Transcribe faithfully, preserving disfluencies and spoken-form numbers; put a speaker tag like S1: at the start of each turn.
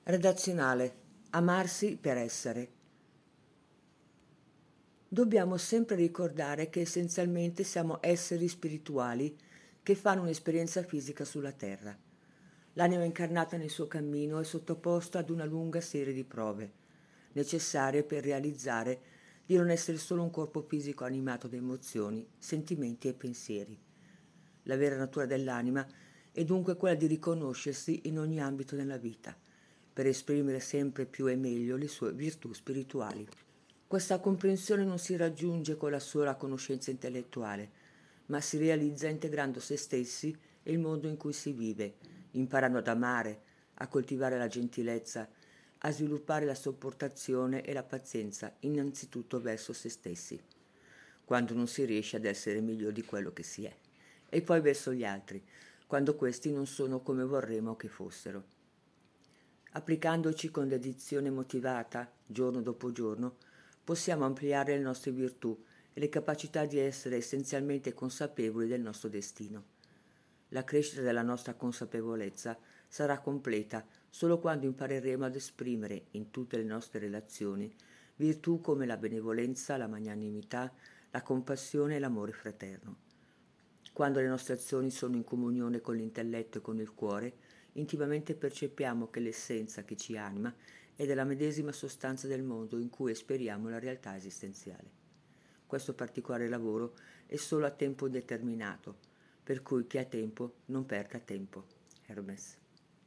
S1: Redazionale. Amarsi per essere. Dobbiamo sempre ricordare che essenzialmente siamo esseri spirituali che fanno un'esperienza fisica sulla terra. L'anima incarnata nel suo cammino è sottoposta ad una lunga serie di prove, necessarie per realizzare di non essere solo un corpo fisico animato da emozioni, sentimenti e pensieri. La vera natura dell'anima è dunque quella di riconoscersi in ogni ambito della vita, per esprimere sempre più e meglio le sue virtù spirituali. Questa comprensione non si raggiunge con la sola conoscenza intellettuale, ma si realizza integrando se stessi e il mondo in cui si vive, imparando ad amare, a coltivare la gentilezza, a sviluppare la sopportazione e la pazienza innanzitutto verso se stessi, quando non si riesce ad essere meglio di quello che si è, e poi verso gli altri, quando questi non sono come vorremmo che fossero. Applicandoci con dedizione motivata, giorno dopo giorno, possiamo ampliare le nostre virtù e le capacità di essere essenzialmente consapevoli del nostro destino. La crescita della nostra consapevolezza sarà completa solo quando impareremo ad esprimere in tutte le nostre relazioni virtù come la benevolenza, la magnanimità, la compassione e l'amore fraterno. Quando le nostre azioni sono in comunione con l'intelletto e con il cuore, intimamente percepiamo che l'essenza che ci anima è della medesima sostanza del mondo in cui esperiamo la realtà esistenziale. Questo particolare lavoro è solo a tempo determinato, per cui chi ha tempo non perda tempo. Hermes.